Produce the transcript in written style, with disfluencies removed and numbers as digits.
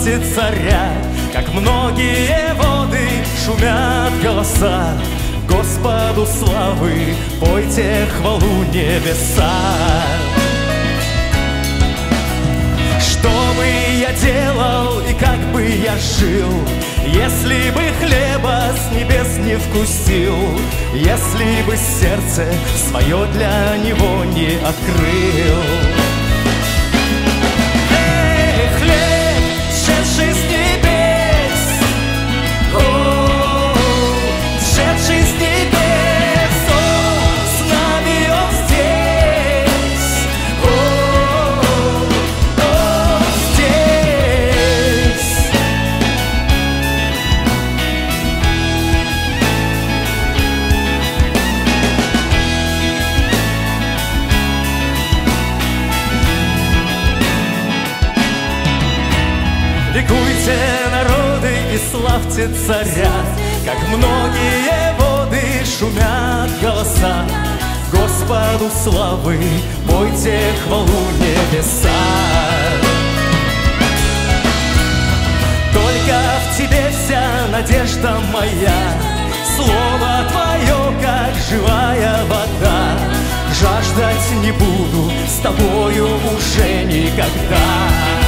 славьте царя, как многие воды шумят голоса. Господу славы пойте хвалу небеса. Что бы я делал и как бы я жил, если бы хлеба с небес не вкусил, если бы сердце свое для него не открыл? Эй, хлеб, сшедший с небес, о, сшедший с небес, о, с нами он здесь, о, здесь. Ликуйте, народы, и славьте царя, как многие воды шумят голоса. Господу славы пойте хвалу небеса. Только в тебе вся надежда моя, слово твое, как живая вода. Жаждать не буду с тобою уже никогда.